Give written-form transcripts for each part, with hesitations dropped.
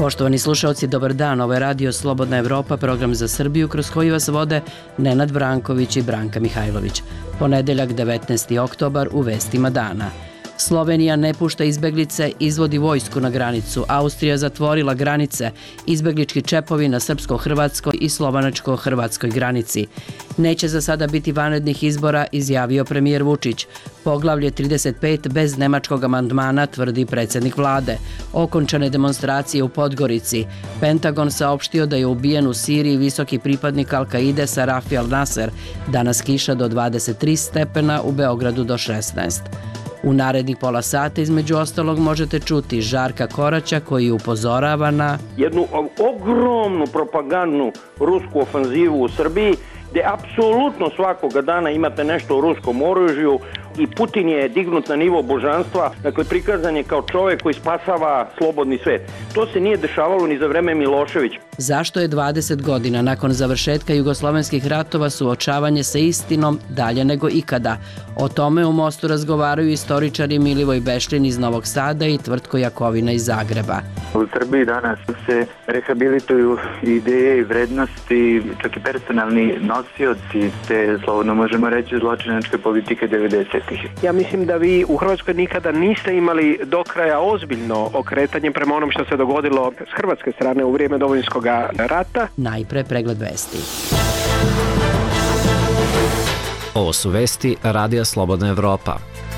Poštovani slušalci, dobar dan. Ovo je Radio Slobodna Evropa, program za Srbiju kroz koji vas vode Nenad Branković i Branka Mihajlović. Ponedeljak 19. oktobar u vestima dana. Slovenija ne pušta izbeglice, izvodi vojsku na granicu. Austrija zatvorila granice, izbeglički čepovi na srpsko-hrvatskoj i slovenačko-hrvatskoj granici. Neće za sada biti vanrednih izbora, izjavio premijer Vučić. Poglavlje 35 bez nemačkog amandmana, tvrdi predsjednik vlade. Okončane demonstracije u Podgorici. Pentagon saopštio da je ubijen u Siriji visoki pripadnik Al-Kaide Rafi Al-Nasser. Danas kiša do 23 stepena, u Beogradu do 16. U narednih pola sata između ostalog možete čuti Žarka Koraća koji upozorava na jednu ogromnu propagandnu rusku ofanzivu u Srbiji gdje apsolutno svakoga dana imate nešto o ruskom oružju i Putin je dignut na nivo božanstva, dakle prikazan je kao čovjek koji spasava slobodni svet. To se nije dešavalo ni za vreme Miloševića. Zašto je 20 godina nakon završetka jugoslovenskih ratova suočavanje sa istinom dalje nego ikada? O tome u Mostu razgovaraju istoričari Milivoj Bešlin iz Novog Sada i Tvrtko Jakovina iz Zagreba. U Srbiji danas se rehabilituju ideje i vrednosti, čak i personalni nosioci te, slobodno možemo reći, zločinačke politike 90-ih. Ja mislim da vi u Hrvatskoj nikada niste imali do kraja ozbiljno okretanje prema onom što se dogodilo s hrvatske strane u vrijeme Domovinskog rata. Najpre pregled vesti. Ovo su vesti Radija Slobodna Evropa.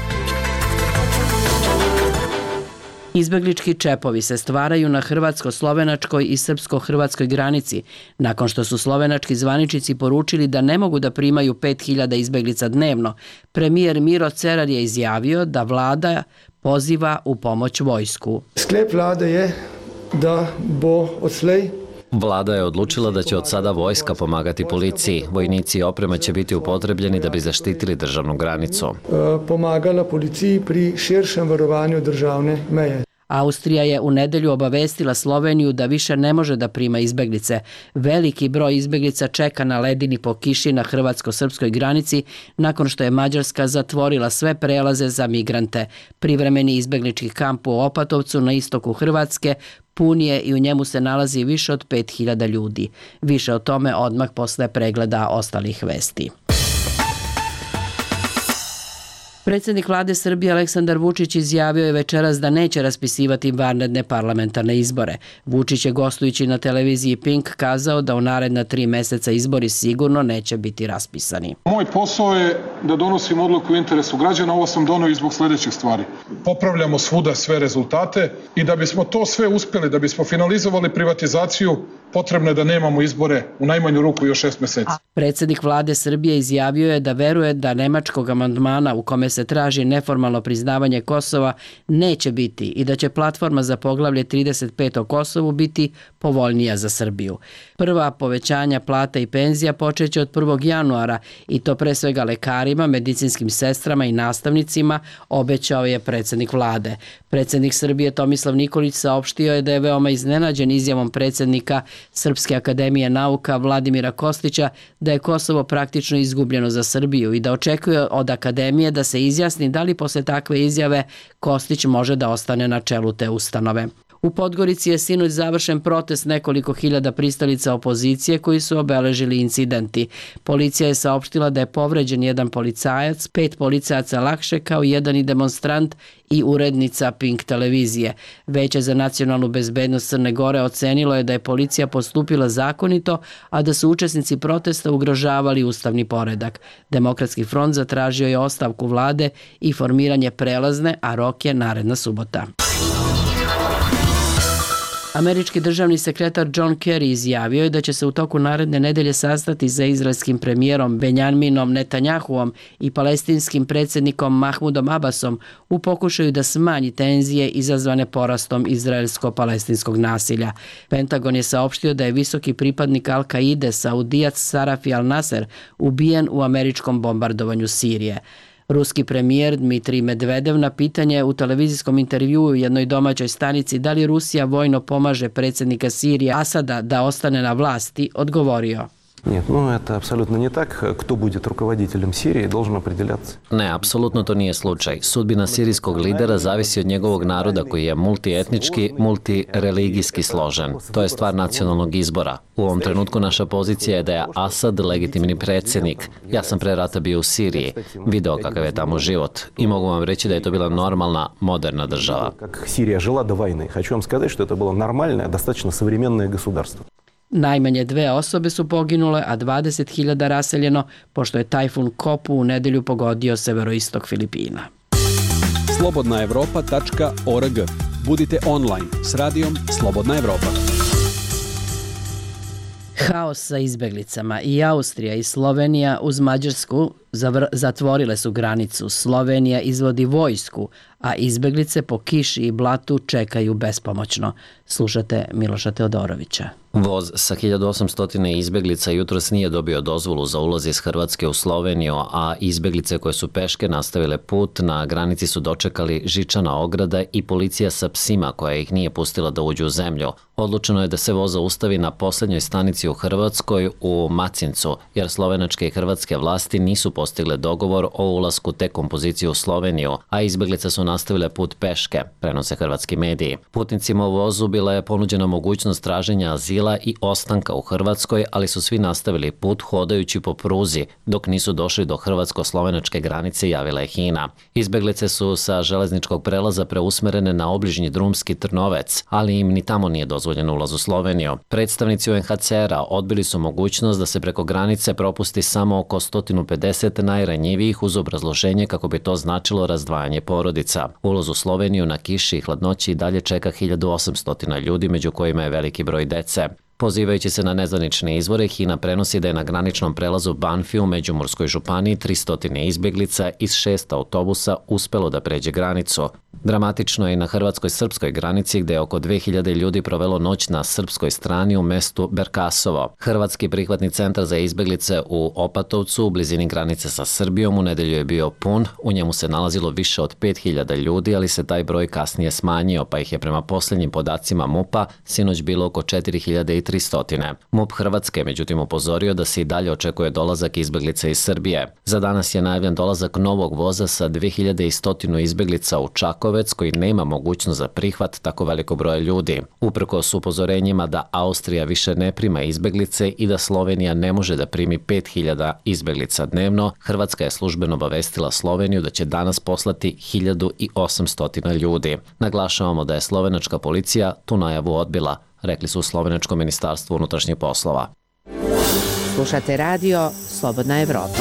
Izbeglički čepovi se stvaraju na hrvatsko-slovenačkoj i srpsko-hrvatskoj granici, nakon što su slovenački zvaničnici poručili da ne mogu da primaju 5000 izbeglica dnevno. Premijer Miro Cerar je izjavio da vlada poziva u pomoć vojsku. Sklep vlade je da bo odslej Vlada je odlučila da će od sada vojska pomagati policiji. Vojnici i oprema će biti upotrebljeni da bi zaštitili državnu granicu. Pomagala policiji pri širšem varovanju državne meje. Austrija je u nedelju obavestila Sloveniju da više ne može da prima izbeglice. Veliki broj izbeglica čeka na ledini po kiši na hrvatsko-srpskoj granici nakon što je Mađarska zatvorila sve prelaze za migrante. Privremeni izbeglički kamp u Opatovcu na istoku Hrvatske pun je i u njemu se nalazi više od 5000 ljudi. Više o tome odmah posle pregleda ostalih vesti. Predsjednik vlade Srbije Aleksandar Vučić izjavio je večeras da neće raspisivati vanredne parlamentarne izbore. Vučić je gostujući na televiziji Pink kazao da u naredna 3 mjeseca izbori sigurno neće biti raspisani. Moj posao je da donosim odluku u interesu građana, ovo sam donio i zbog sljedećih stvari. Popravljamo svuda sve rezultate i da bismo to sve uspjeli, da bismo finalizovali privatizaciju, potrebno je da nemamo izbore u najmanju ruku još 6 mjeseci. Predsjednik vlade Srbije izjavio je da veruje da nemačkog amandmana u kome se traži neformalno priznavanje Kosova neće biti i da će platforma za poglavlje 35 o Kosovu biti povoljnija za Srbiju. Prva povećanja plata i penzija počeće od 1. januara i to pre svega lekarima, medicinskim sestrama i nastavnicima, obećao je predsjednik vlade. Predsjednik Srbije Tomislav Nikolić saopštio je da je veoma iznenađen izjavom predsjednika Srpske akademije nauka Vladimira Kostića da je Kosovo praktično izgubljeno za Srbiju i da očekuje od akademije da se izjasni da li posle takve izjave Kostić može da ostane na čelu te ustanove. U Podgorici je sinoć završen protest nekoliko hiljada pristalica opozicije koji su obeležili incidenti. Policija je saopštila da je povređen jedan policajac, 5 policajaca lakše kao jedan i demonstrant i urednica Pink televizije. Veće za nacionalnu bezbednost Crne Gore ocenilo je da je policija postupila zakonito, a da su učesnici protesta ugrožavali ustavni poredak. Demokratski front zatražio je ostavku vlade i formiranje prelazne, a rok je naredna subota. Američki državni sekretar John Kerry izjavio je da će se u toku naredne nedelje sastati sa izraelskim premijerom Benjaminom Netanjahuom i palestinskim predsjednikom Mahmudom Abbasom u pokušaju da smanji tenzije izazvane porastom izraelsko-palestinskog nasilja. Pentagon je saopštio da je visoki pripadnik Al-Kaide Saudijac Rafi Al-Nasser ubijen u američkom bombardovanju Sirije. Ruski premijer Dmitrij Medvedev na pitanje u televizijskom intervjuu u jednoj domaćoj stanici da li Rusija vojno pomaže predsjednika Sirije Asada da ostane na vlasti, odgovorio. Нет, это абсолютно не так. Кто будет руководителем Сирии, должен определяться. Ne, apsolutno to nije slučaj. Sudbina sirijskog lidera zavisi od njegovog naroda koji je multietnički, multireligijski složen. To je stvar nacionalnog izbora. U ovom trenutku naša pozicija je da je Asad legitimni predsjednik. Ja sam pre rata bio u Siriji, video kakav je tamo život i mogu vam reći da je to bila normalna, moderna država. Как Сирия жила до войны. Хочу вам сказать, что это было нормальное, достаточно современное государство. Najmanje 2 osobe su poginule, a 20.000 raseljeno, pošto je tajfun Kopu u nedelju pogodio severoistok Filipina. slobodnaevropa.org. Budite online s radijom Slobodna Evropa. Haos sa izbeglicama. I Austrija i Slovenija uz Mađarsku zatvorile su granicu. Slovenija izvodi vojsku, a izbeglice po kiši i blatu čekaju bespomoćno. Slušate Miloša Teodorovića. Voz sa 1800 izbeglica jutros nije dobio dozvolu za ulaz iz Hrvatske u Sloveniju, a izbeglice koje su peške nastavile put na granici su dočekali žičana ograda i policija sa psima koja ih nije pustila da uđu u zemlju. Odlučeno je da se voz zaustavi na poslednjoj stanici u Hrvatskoj u Macincu, jer slovenačke i hrvatske vlasti nisu postigle dogovor o ulasku te kompozicije u Sloveniju, a izbeglice su nastavile put peške, prenose hrvatski mediji. Putnicima u vozu bila je ponuđena mogućnost traženja azila i ostanka u Hrvatskoj, ali su svi nastavili put hodajući po pruzi, dok nisu došli do hrvatsko-slovenačke granice, javila je HINA. Izbeglice su sa železničkog prelaza preusmerene na obližnji drumski Trnovec, ali im ni tamo nije dozvoljen ulaz u Sloveniju. Predstavnici UNHCR-a odbili su mogućnost da se preko granice propusti samo oko 150 najranjivijih uz obrazloženje kako bi to značilo razdvajanje porodica. Ulaz u Sloveniju na kiši i hladnoći i dalje čeka 1800 ljudi, među kojima je veliki broj dece. Pozivajući se na nezvanične izvore, HINA prenosi da je na graničnom prelazu Banfi u Međimurskoj županiji 300 izbeglica iz 6 autobusa uspelo da pređe granicu. Dramatično je i na hrvatskoj-srpskoj granici gde je oko 2000 ljudi provelo noć na srpskoj strani u mestu Berkasovo. Hrvatski prihvatni centar za izbeglice u Opatovcu u blizini granice sa Srbijom u nedelju je bio pun, u njemu se nalazilo više od 5000 ljudi, ali se taj broj kasnije smanjio, pa ih je prema posljednjim podacima MUP-a sinoć bilo oko 4300. MUP Hrvatske je međutim upozorio da se i dalje očekuje dolazak izbeglica iz Srbije. Za danas je najavljen dolazak novog voza sa 2100 izbeglica u Čakovec, koji nema mogućnost za prihvat tako velikog broja ljudi. Uprkos upozorenjima da Austrija više ne prima izbeglice i da Slovenija ne može da primi 5000 izbeglica dnevno, Hrvatska je službeno obavestila Sloveniju da će danas poslati 1800 ljudi. Naglašavamo da je slovenačka policija tu najavu odbila, rekli su u slovenačkom ministarstvu unutrašnjih poslova. Slušate radio Slobodna Evropa.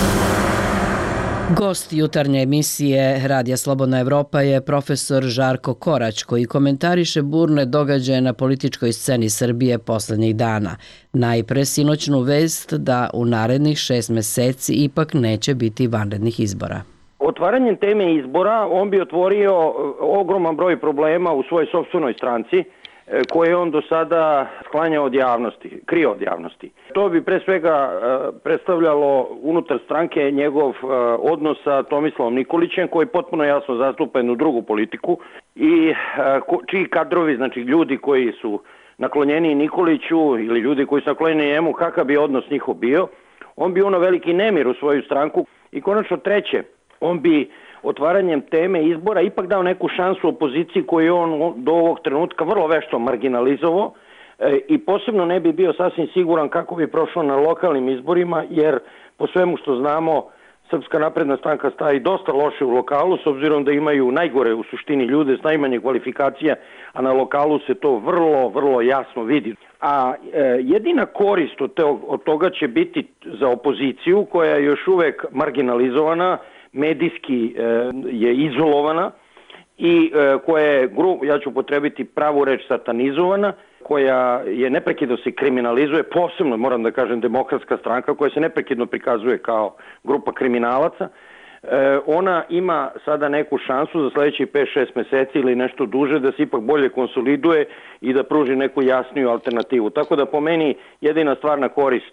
Gost jutarnje emisije Radija Slobodna Evropa je profesor Žarko Korać, koji komentariše burne događaje na političkoj sceni Srbije poslednjih dana. Najpre sinoćnu vest da u narednih 6 meseci ipak neće biti vanrednih izbora. Otvaranjem teme izbora on bi otvorio ogroman broj problema u svojoj sopstvenoj stranci, koje on do sada sklanjao od javnosti, krio od javnosti. To bi pre svega predstavljalo unutar stranke njegov odnos sa Tomislavom Nikolićem, koji potpuno jasno zastupa jednu drugu politiku i čiji kadrovi, znači ljudi koji su naklonjeni Nikoliću ili ljudi koji su naklonjeni njemu, kakav bi odnos njihov bio, on bi ono veliki nemir u svoju stranku. I konačno treće, on bi otvaranjem teme izbora ipak dao neku šansu opoziciji koju on do ovog trenutka vrlo vešto marginalizovao i posebno ne bi bio sasvim siguran kako bi prošlo na lokalnim izborima, jer po svemu što znamo Srpska napredna stranka staje dosta loše u lokalu, s obzirom da imaju najgore u suštini ljude s najmanje kvalifikacija, a na lokalu se to vrlo jasno vidi. A jedina korist od toga će biti za opoziciju, koja je još uvek marginalizovana, medijski je izolovana i koja je, ja ću potrebiti pravu reč, satanizovana, koja je neprekidno se kriminalizuje, posebno moram da kažem Demokratska stranka, koja se neprekidno prikazuje kao grupa kriminalaca. Ona ima sada neku šansu za sledećih 5-6 meseci ili nešto duže da se ipak bolje konsoliduje i da pruži neku jasniju alternativu. Tako da po meni jedina stvarna korist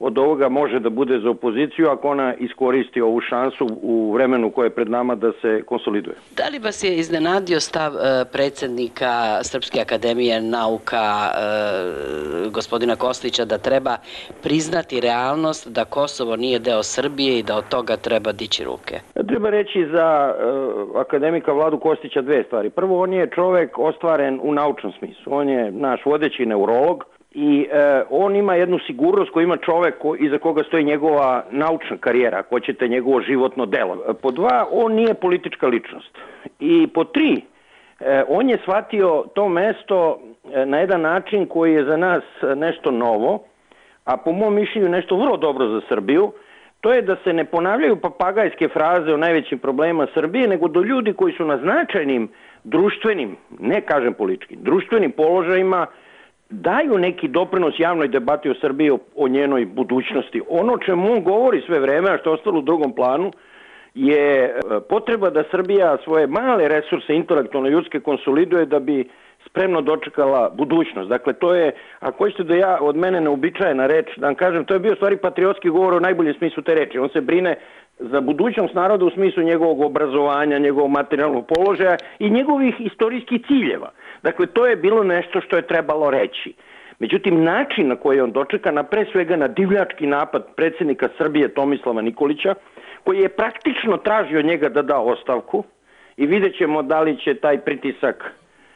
od ovoga može da bude za opoziciju ako ona iskoristi ovu šansu u vremenu koje je pred nama da se konsoliduje. Da li vas je iznenadio stav predsjednika Srpske akademije nauka gospodina Kostića da treba priznati realnost da Kosovo nije deo Srbije i da od toga treba dići ruke? Treba reći za akademika Vladu Kostića dve stvari. Prvo, on je čovek ostvaren u naučnom smislu. On je naš vodeći neurolog i on ima jednu sigurnost koju ima čovek iza koga stoji njegova naučna karijera, ako hoćete njegovo životno delo. Po dva, on nije politička ličnost. I po tri, on je shvatio to mesto na jedan način koji je za nas nešto novo, a po mom mišljenju nešto vrlo dobro za Srbiju. To je da se ne ponavljaju papagajske fraze o najvećim problemima Srbije, nego do ljudi koji su na značajnim društvenim, ne kažem političkim, društvenim položajima daju neki doprinos javnoj debati o Srbiji, o njenoj budućnosti. Ono čemu on govori sve vreme, a što je ostalo u drugom planu, je potreba da Srbija svoje male resurse intelektualno ljudske konsoliduje da bi spremno dočekala budućnost. Dakle, to je, ako hoćete da ja od mene neobičajena reč, da vam kažem, to je bio stvari patriotski govor u najboljem smislu te reči. On se brine za budućnost naroda u smislu njegovog obrazovanja, njegovog materijalnog položaja i njegovih istorijskih ciljeva. Dakle, to je bilo nešto što je trebalo reći. Međutim, način na koji on dočeka, pre svega na divljački napad predsjednika Srbije Tomislava Nikolića, koji je praktično tražio od njega da da ostavku i vidjet ćemo da li će taj pritisak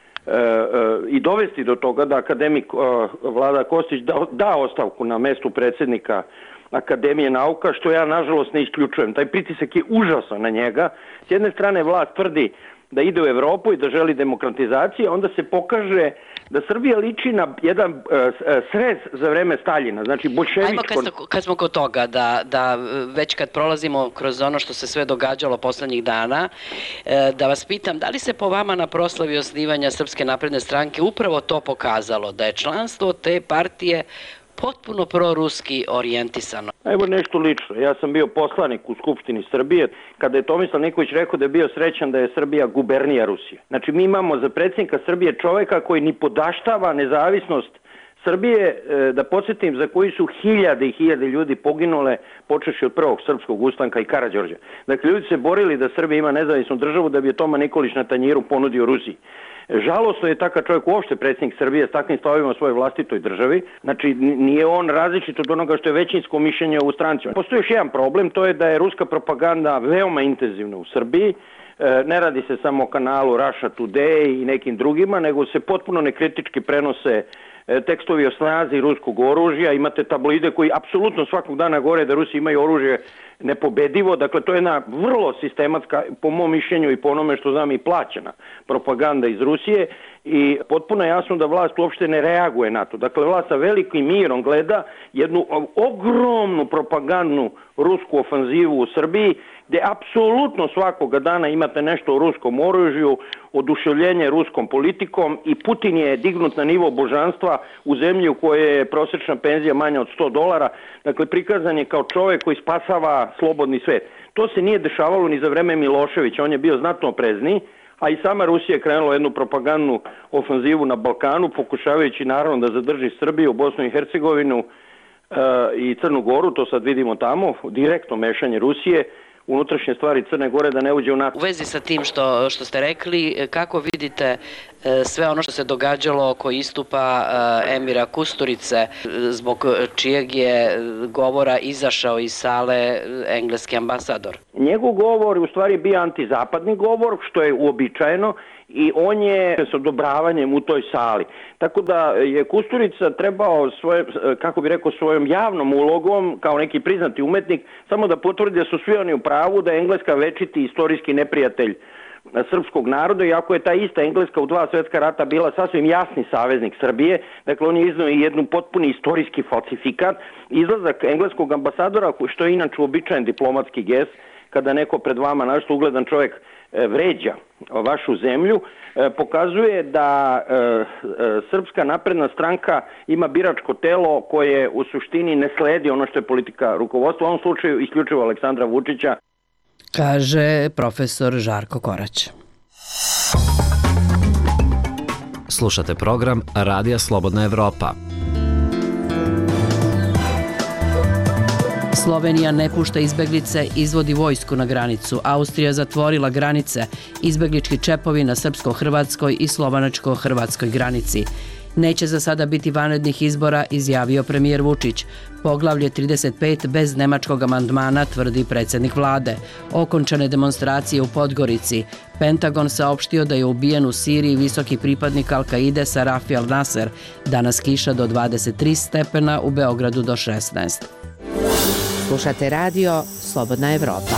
i dovesti do toga da akademik Vlada Kostić da ostavku na mestu predsjednika Akademije nauka, što ja nažalost ne isključujem. Taj pritisak je užasan na njega. S jedne strane vlast tvrdi da ide u Evropu i da želi demokratizaciju, onda se pokaže da Srbija liči na jedan srez za vreme Staljina, znači boljševičko... Ajmo kad smo kod toga, da već kad prolazimo kroz ono što se sve događalo poslednjih dana, da vas pitam, da li se po vama na proslavi osnivanja Srpske napredne stranke upravo to pokazalo, da je članstvo te partije potpuno proruski orijentisano? Evo nešto lično. Ja sam bio poslanik u Skupštini Srbije kada je Tomislav Nikolić rekao da je bio srećan da je Srbija gubernija Rusije. Znači, mi imamo za predsjednika Srbije čoveka koji ni podaštava nezavisnost Srbije, da podsjetim, za koji su hiljade i hiljade ljudi poginule počeši od prvog srpskog ustanka i Karađorđa. Dakle, ljudi se borili da Srbija ima nezavisnu državu da bi je Toma Nikolić na tanjiru ponudio Rusiji. Žalosno je takav čovjek uopšte predsjednik Srbije s takvim stavovima u svojoj vlastitoj državi. Znači, nije on različit od onoga što je većinsko mišljenje u stranci. Postoji još jedan problem, to je da je ruska propaganda veoma intenzivna u Srbiji. Ne radi se samo o kanalu Russia Today i nekim drugima, nego se potpuno nekritički prenose tekstovi o snazi ruskog oružja. Imate tabloide koji apsolutno svakog dana govore da Rusi imaju oružje nepobedivo. Dakle, to je jedna vrlo sistematska, po mom mišljenju i po onome što znam, i plaćena propaganda iz Rusije i potpuno jasno da vlast uopšte ne reaguje na to. Dakle, vlast sa velikim mirom gleda jednu ogromnu propagandnu rusku ofanzivu u Srbiji, gde apsolutno svakoga dana imate nešto o ruskom oružju, oduševljenje ruskom politikom i Putin je dignut na nivo božanstva u zemlji u kojoj je prosječna penzija manja od $100. Dakle, prikazan je kao čovjek koji spasava slobodni svet. To se nije dešavalo ni za vreme Miloševića, on je bio znatno oprezniji, a i sama Rusija je krenula jednu propagandnu ofanzivu na Balkanu, pokušavajući naravno da zadrži Srbiju, Bosnu i Hercegovinu i Crnu Goru, to sad vidimo tamo, direktno mešanje Rusije, unutrašnje stvari Crne Gore da ne uđe u NATO. U vezi sa tim što ste rekli, kako vidite sve ono što se događalo oko istupa Emira Kusturice, zbog čijeg je govora izašao iz sale engleski ambasador? Njegov govor u stvari bio antizapadni govor, što je uobičajeno, i on je s odobravanjem u toj sali. Tako da je Kusturica trebao svojom javnom ulogom, kao neki priznati umetnik, samo da potvrdi da su svi oni u pravu, da je Engleska večiti istorijski neprijatelj srpskog naroda, iako je ta ista Engleska u 2 svjetska rata bila sasvim jasni saveznik Srbije. Dakle, on je iznao i jednu potpuni istorijski falsifikat. Izlazak engleskog ambasadora, što je inače uobičajen diplomatski gest, kada neko pred vama, našto ugledan čovjek, vređa vašu zemlju, pokazuje da Srpska napredna stranka ima biračko telo koje u suštini ne sledi ono što je politika rukovodstva, u ovom slučaju isključivo Aleksandra Vučića. Kaže profesor Žarko Korać. Slušate program Radija Slobodna Evropa. Slovenija ne pušta izbeglice, izvodi vojsku na granicu. Austrija zatvorila granice, izbeglički čepovi na srpsko-hrvatskoj i slovanačko-hrvatskoj granici. Neće za sada biti vanrednih izbora, izjavio premijer Vučić. Poglavlje 35 bez nemačkog amandmana, tvrdi predsjednik vlade. Okončane demonstracije u Podgorici. Pentagon saopštio da je ubijen u Siriji visoki pripadnik Al-Kaide Sarafi al-Nasser. Danas kiša do 23 stepena, u Beogradu do 16. Slušate radio Slobodna Evropa.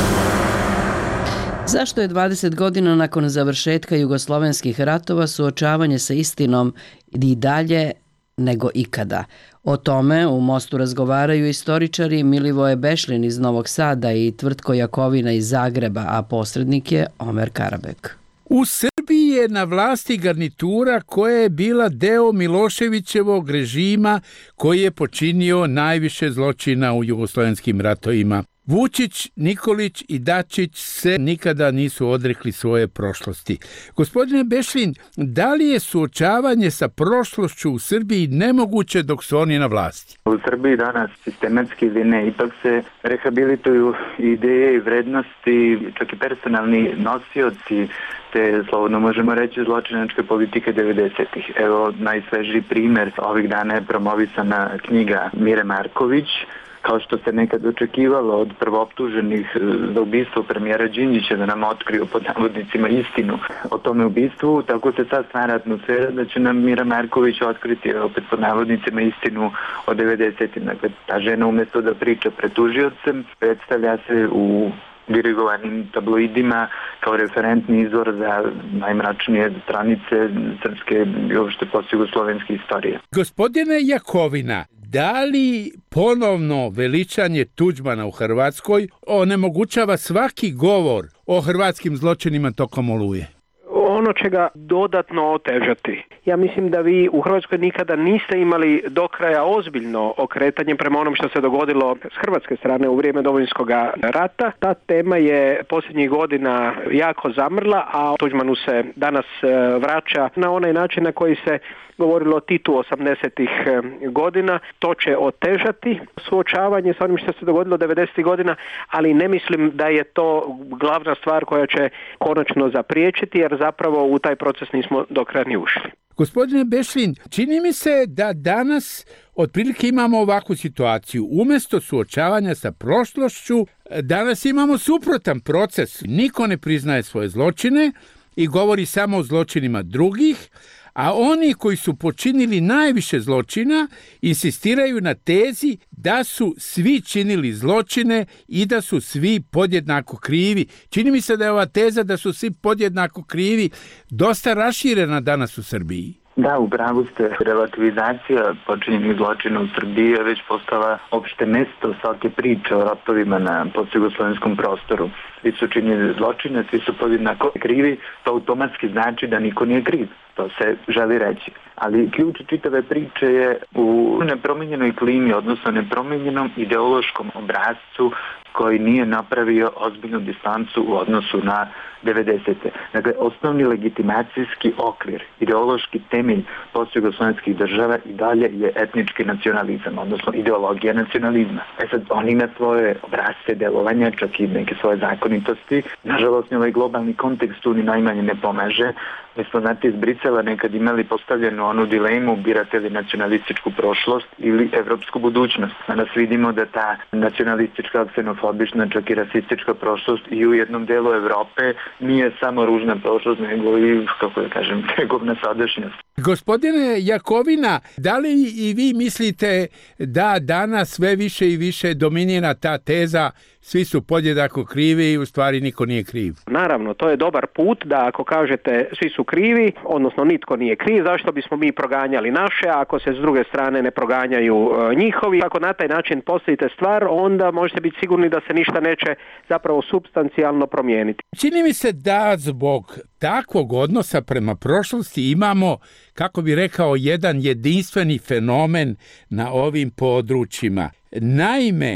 Zašto je 20 godina nakon završetka jugoslovenskih ratova suočavanje sa istinom i dalje nego ikada? O tome u Mostu razgovaraju istoričari Milivoje Bešlin iz Novog Sada i Tvrtko Jakovina iz Zagreba, a posrednik je Omer Karabek. U Srbiji je na vlasti garnitura koja je bila deo Miloševićevog režima koji je počinio najviše zločina u jugoslovenskim ratovima. Vučić, Nikolić i Dačić se nikada nisu odrekli svoje prošlosti. Gospodine Bešlin, da li je suočavanje sa prošlošću u Srbiji nemoguće dok su oni na vlasti? U Srbiji danas sistematski ili ne, ipak se rehabilituju ideje i vrednosti, čak i personalni nosioci te, slobodno možemo reći, zločinačke politike 90-ih. Evo, najsvežiji primjer ovih dana je promovisana knjiga Mire Marković, kao što se nekad očekivalo od prvooptuženih za ubistvo premijera Đinđića da nam otkriju pod navodnicima istinu o tome ubistvu, tako se sad stvara atmosfera da će nam Mira Marković otkriti opet pod navodnicima istinu o 90-im. Dakle, ta žena umjesto da priča pred tužiocem, predstavlja se u dirigovanim tabloidima kao referentni izvor za najmračnije stranice srpske i uopšte postjugoslovenske istorije. Gospodine Jakovina, da li ponovno veličanje Tuđmana u Hrvatskoj onemogućava svaki govor o hrvatskim zločinima tokom Oluje? Ono će ga dodatno otežati. Ja mislim da vi u Hrvatskoj nikada niste imali do kraja ozbiljno okretanje prema onom što se dogodilo s hrvatske strane u vrijeme Domovinskog rata. Ta tema je posljednjih godina jako zamrla, a Tuđmanu se danas vraća na onaj način na koji se govorilo o Titu 80-ih godina. To će otežati suočavanje sa onim što se dogodilo 90-ih godina, ali ne mislim da je to glavna stvar koja će konačno zapriječiti, jer zapravo u taj proces nismo do kraja ni ušli. Gospodine Bešlin, čini mi se da danas otprilike imamo ovakvu situaciju. Umjesto suočavanja sa prošlošću, danas imamo suprotan proces. Niko ne priznaje svoje zločine i govori samo o zločinima drugih, a oni koji su počinili najviše zločina insistiraju na tezi da su svi činili zločine i da su svi podjednako krivi. Čini mi se da je ova teza da su svi podjednako krivi dosta raširena danas u Srbiji. Da, u pravu ste. Relativizacija počinjenih zločina u Srbiji je već postala opšte mesto svake priče o ratovima na postjugoslovenskom prostoru. Svi su činili zločine, svi su podjednako krivi, to automatski znači da niko nije kriv. To se želi reći. Ali ključ čitave priče je u nepromenjenoj klimi, odnosno nepromenjenom ideološkom obrascu koji nije napravio ozbiljnu distancu u odnosu na 90. Dakle, osnovni legitimacijski okvir, ideološki temelj postjugoslovenskih država i dalje je etnički nacionalizam, odnosno ideologija nacionalizma. Sad, on ima svoje obrasce delovanja, čak i neke svoje zakonitosti. Nažalost, ovaj globalni kontekst tu ni najmanje ne pomaže. Mi smo, znate, iz Brisela nekad imali postavljenu onu dilemu, birate li nacionalističku prošlost ili evropsku budućnost. Danas vidimo da ta nacionalistička, ksenofobična, čak i rasistička prošlost i u jednom delu Evrope nije samo ružna prošlost, nego i, kako da kažem, tegovna sadašnjost. Gospodine Jakovina, da li i vi mislite da danas sve više i više dominira ta teza svi su podjednako krivi i u stvari niko nije kriv? Naravno, to je dobar put da ako kažete svi su krivi, odnosno nitko nije kriv, zašto bismo mi proganjali naše, ako se s druge strane ne proganjaju njihovi. Ako na taj način postavite stvar, onda možete biti sigurni da se ništa neće zapravo supstancijalno promijeniti. Čini mi se da zbog takvog odnosa prema prošlosti imamo, kako bi rekao, jedan jedinstveni fenomen na ovim područjima. Naime,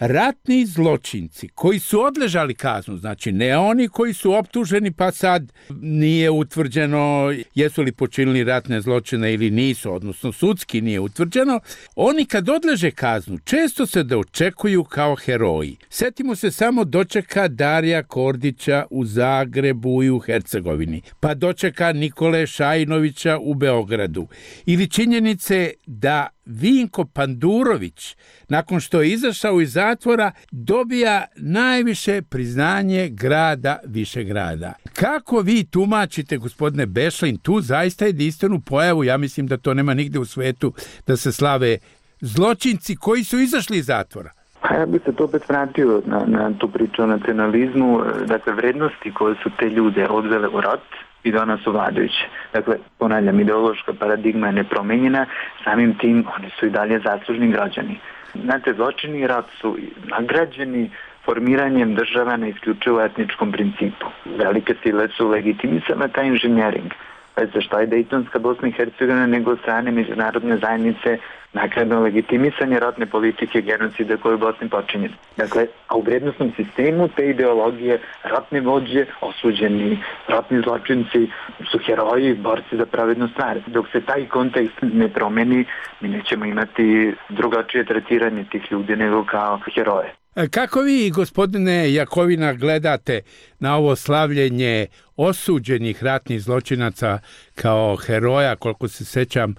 ratni zločinci koji su odležali kaznu, znači ne oni koji su optuženi pa sad nije utvrđeno jesu li počinili ratne zločine ili nisu, odnosno sudski nije utvrđeno, oni kad odleže kaznu često se dočekuju kao heroji. Setimo se samo dočeka Darija Kordića u Zagrebu i u Hercegovini, pa dočeka Nikole Šajinovića u Beogradu, ili činjenice da Vinko Pandurović, nakon što je izašao iz zatvora, dobija najviše priznanje grada Višegrada. Kako vi tumačite, gospodine Bešlin, tu zaista jedinstvenu pojavu, ja mislim da to nema nigde u svetu, da se slave zločinci koji su izašli iz zatvora? Ja bih se to opet vratio na tu priču o nacionalizmu, dakle vrednosti koje su te ljude odvele u rat i danas su vladajuće. Dakle, ponavljam, ideološka paradigma je nepromenjena, samim tim oni su i dalje zaslužni građani. Znate, zločini i rat su nagrađeni formiranjem država na isključivo etničkom principu. Velike sile su legitimisale taj inženjering. Već šta je Dejtonska Bosna i Hercegovina nego od strane međunarodne zajednice nakladno legitimisanje ratne politike genocida koje je u Bosni počinjen. Dakle, a u vrednostnom sistemu te ideologije ratne vođe, osuđeni ratni zločinci su heroji, borci za pravednu stvar. Dok se taj kontekst ne promeni, mi nećemo imati drugačije tretiranje tih ljudi nego kao heroje. Kako vi, gospodine Jakovina, gledate na ovo slavljenje osuđenih ratnih zločinaca kao heroja? Koliko se sećam,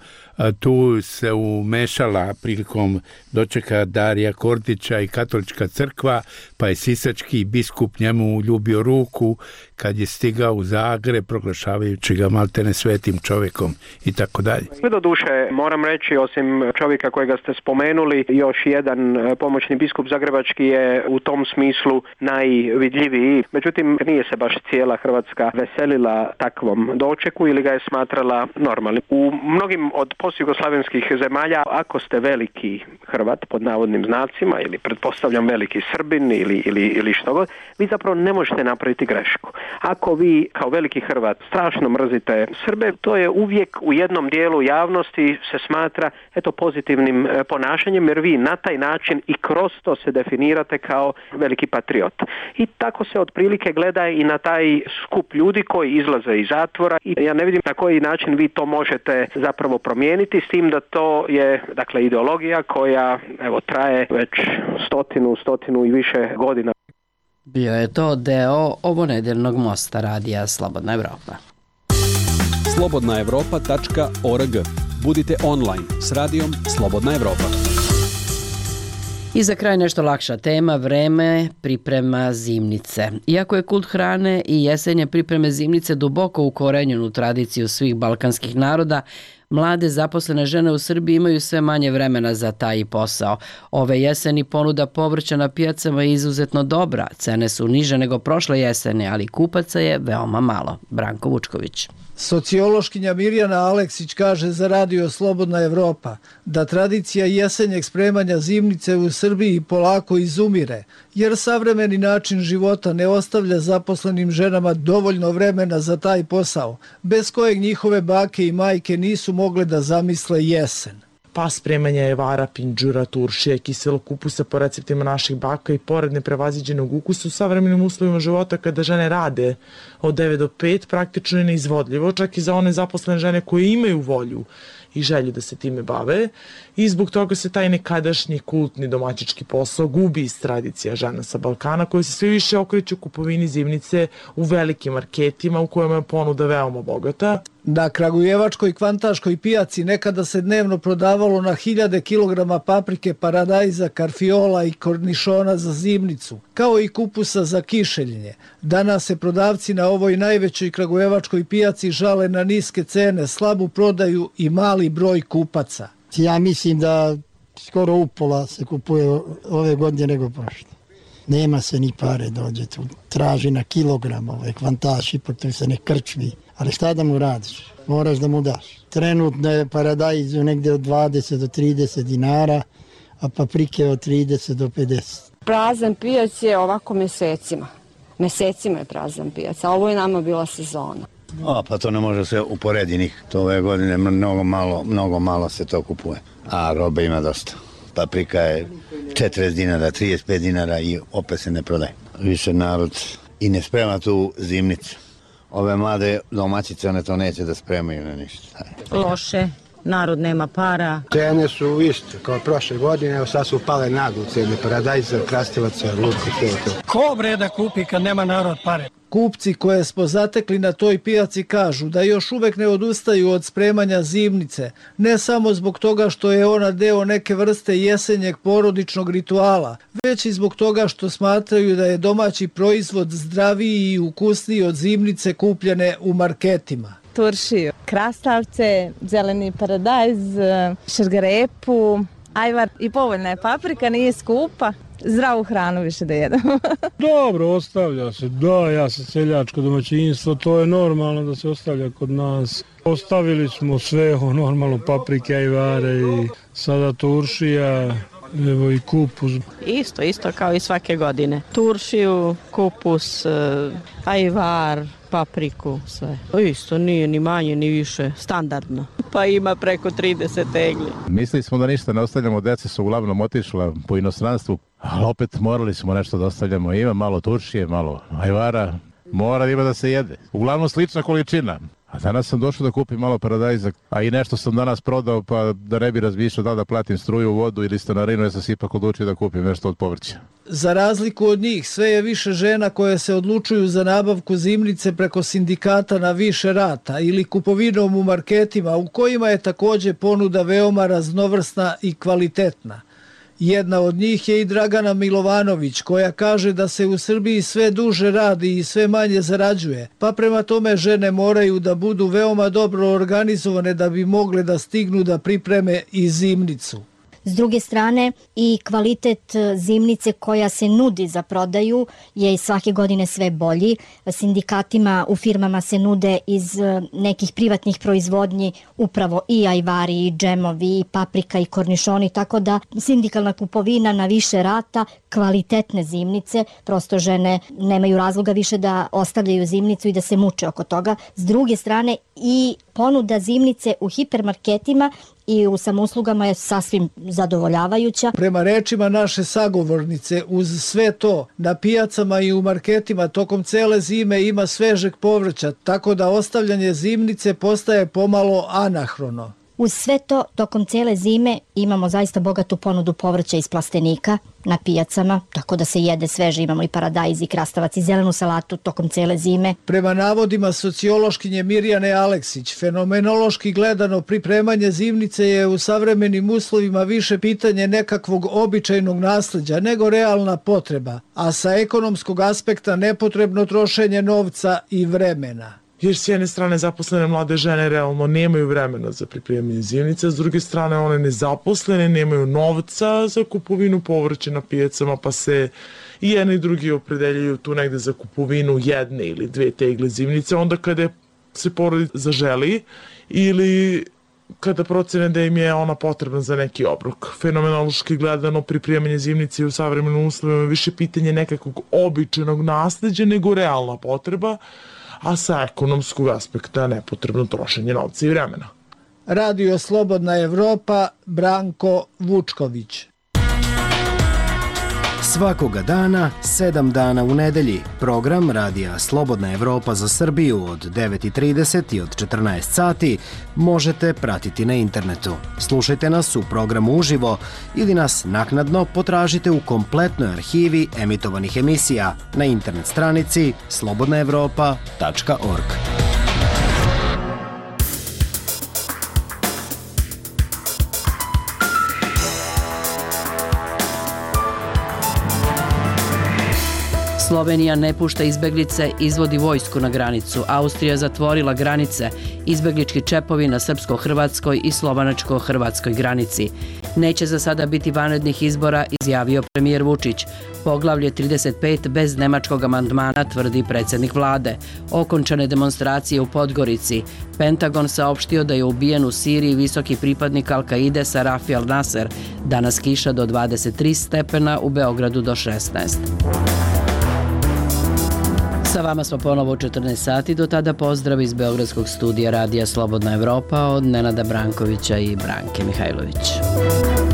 tu se umešala prilikom dočeka Darija Kordića i katolička crkva, pa je sisački biskup njemu ljubio ruku kad je stigao u Zagreb, proglašavajući ga maltene svetim čovjekom i tako dalje. Do duše, moram reći, osim čovjeka kojega ste spomenuli, još jedan pomoćni biskup zagrebački je u tom smislu najvidljiviji. Međutim, nije se baš cijela Hrvatska veselila takvom dočeku ili ga je smatrala normalnim. U mnogim od postjugoslavenskih zemalja, ako ste veliki Hrvat, pod navodnim znacima, ili pretpostavljam veliki Srbin ili što god, vi zapravo ne možete napraviti grešku. Ako vi kao veliki Hrvat strašno mrzite Srbe, to je uvijek u jednom dijelu javnosti se smatra pozitivnim ponašanjem, jer vi na taj način i kroz to se definirate kao veliki patriot. I tako se otprilike gleda i na taj skup ljudi koji izlaze iz zatvora i ja ne vidim na koji način vi to možete zapravo promijeniti, s tim da to je ideologija koja traje već stotinu i više godina. Bio je to deo ovonedeljnog mosta radija Slobodna Evropa. slobodnaevropa.org. Budite online s radijom Slobodna Evropa. I za kraj nešto lakša tema, vreme priprema zimnice. Iako je kult hrane i jesenje pripreme zimnice duboko ukorenjen u tradiciju svih balkanskih naroda, mlade zaposlene žene u Srbiji imaju sve manje vremena za taj posao. Ove jeseni ponuda povrća na pijacama je izuzetno dobra. Cene su niže nego prošle jesene, ali kupaca je veoma malo. Branko Vučković. Sociološkinja Mirjana Aleksić kaže za radio Slobodna Evropa da tradicija jesenjeg spremanja zimnice u Srbiji polako izumire, jer savremeni način života ne ostavlja zaposlenim ženama dovoljno vremena za taj posao, bez kojeg njihove bake i majke nisu mogle da zamisle jesen. Pa spremanje jevara, pinđura, turšije, kiselog kupusa po receptima naših baka i pored neprevaziđenog ukusa u savremenim uslovima života kada žene rade od 9 do 5 praktično je neizvodljivo, čak i za one zaposlene žene koje imaju volju i želju da se time bave i zbog toga se taj nekadašnji kultni domaćički posao gubi iz tradicija žena sa Balkana koje se sve više okreću kupovini zimnice u velikim marketima u kojima je ponuda veoma bogata. Na kragujevačkoj kvantaškoj pijaci nekada se dnevno prodavalo na 1000 kilograma paprike, paradajza, karfiola i kornišona za zimnicu, kao i kupusa za kišeljenje. Danas se prodavci na ovoj najvećoj kragujevačkoj pijaci žale na niske cene, slabu prodaju i mali broj kupaca. Ja mislim da skoro upola se kupuje ove godine nego prošle. Nema se ni pare dođe tu. Traži na kilogram kvantaš, ipak to se ne krčmi. Ali šta da mu radiš? Moraš da mu daš. Trenutno je paradajz negde od 20 do 30 dinara, a paprike od 30 do 50. Prazan pijac je ovako mesecima. Mesecima je prazan pijac, a ovo je nama bila sezona. Pa to ne može se uporedi nikak. To ove godine mnogo malo se to kupuje, a robe ima dosta. paprika je 40 dinara, 35 dinara i opet se ne prodaje. Više narod i ne sprema tu zimnicu. Ove mlade domaćice, one to neće da spremaju na ništa. Loše, narod nema para. Cene su iste kao prošle godine, evo sad su pale naglo cene, paradajza, krastavaca, luka, sve to. Ko bre da kupi kad nema narod pare? Kupci koje smo zatekli na toj pijaci kažu da još uvek ne odustaju od spremanja zimnice, ne samo zbog toga što je ona deo neke vrste jesenjeg porodičnog rituala, već i zbog toga što smatraju da je domaći proizvod zdraviji i ukusniji od zimnice kupljene u marketima. Turšiju, krastavce, zeleni paradajz, šargarepu, ajvar i povoljna je paprika, nije skupa. Zdravu hranu više da jedemo. Dobro, ostavlja se. Da, ja sam seljačko domaćinstvo, to je normalno da se ostavlja kod nas. Ostavili smo sve, normalno paprike, ajvare i sada turšija, evo i kupus. Isto kao i svake godine. Turšiju, kupus, ajvar, papriku, sve. Isto, nije ni manje ni više, standardno. Pa ima preko 30 tegli. Mislili smo da ništa ne ostavljamo, deca su uglavnom otišla po inostranstvu, ali opet morali smo nešto da ostavljamo. Ima malo turšije, malo ajvara, mora ima da se jede. Uglavnom slična količina. A danas sam došao da kupim malo paradajza, a i nešto sam danas prodao, pa da ne bi razmišljao da platim struju, vodu ili stanarinu, ja sam se ipak odlučio da kupim nešto od povrća. Za razliku od njih, sve je više žena koje se odlučuju za nabavku zimnice preko sindikata na više rata ili kupovinom u marketima, u kojima je takođe ponuda veoma raznovrsna i kvalitetna. Jedna od njih je i Dragana Milovanović, koja kaže da se u Srbiji sve duže radi i sve manje zarađuje, pa prema tome žene moraju da budu veoma dobro organizovane da bi mogle da stignu da pripreme i zimnicu. S druge strane, i kvalitet zimnice koja se nudi za prodaju je i svake godine sve bolji. Sindikatima u firmama se nude iz nekih privatnih proizvodnji upravo i ajvari, i džemovi, i paprika, i kornišoni, tako da sindikalna kupovina na više rata, kvalitetne zimnice, prosto žene nemaju razloga više da ostavljaju zimnicu i da se muče oko toga. S druge strane, i ponuda zimnice u hipermarketima i u samouslugama je sasvim zadovoljavajuća. Prema rečima naše sagovornice, uz sve to, na pijacama i u marketima tokom cele zime ima svežeg povrća, tako da ostavljanje zimnice postaje pomalo anahrono. Uz sve to, tokom cele zime imamo zaista bogatu ponudu povrća iz plastenika na pijacama, tako da se jede sveže, imamo i paradajz, i krastavac, i zelenu salatu tokom cele zime. Prema navodima sociološkinje Mirjane Aleksić, fenomenološki gledano pripremanje zimnice je u savremenim uslovima više pitanje nekakvog običajnog nasleđa nego realna potreba, a sa ekonomskog aspekta nepotrebno trošenje novca i vremena. Jer s jedne strane zaposlene mlade žene realno nemaju vremena za pripremanje zimnice, s druge strane one nezaposlene nemaju novca za kupovinu povrća na pijacama, pa se i jedni i drugi opredeljuju tu negde za kupovinu jedne ili dve tegle zimnice, onda kada se porodica zaželi ili kada procene da im je ona potrebna za neki obrok. Fenomenološki gledano, pripremanje zimnice u savremenim uslovima je više pitanje nekakvog običajnog nasleđa nego realna potreba, a sa ekonomskog aspekta nepotrebno trošenje novca i vremena. Radio Slobodna Evropa, Branko Vučković. Svakoga dana, 7 dana u nedelji, program Radija Slobodna Evropa za Srbiju od 9:30 i od 14 sati možete pratiti na internetu. Slušajte nas u programu uživo ili nas naknadno potražite u kompletnoj arhivi emitovanih emisija na internet stranici slobodnaevropa.org. Slovenija ne pušta izbeglice, izvodi vojsku na granicu. Austrija zatvorila granice, izbeglički čepovi na srpsko-hrvatskoj i slovanačko-hrvatskoj granici. Neće za sada biti vanrednih izbora, izjavio premijer Vučić. Poglavlje 35 bez nemačkog amandmana, tvrdi predsjednik vlade. Okončane demonstracije u Podgorici. Pentagon saopštio da je ubijen u Siriji visoki pripadnik Al-Kaide Sarafi al-Nasser. Danas kiša do 23 stepena, u Beogradu do 16. Sa vama smo ponovo u 14 sati, do tada pozdrav iz Beogradskog studija Radija Slobodna Evropa od Nenada Brankovića i Branke Mihajlović.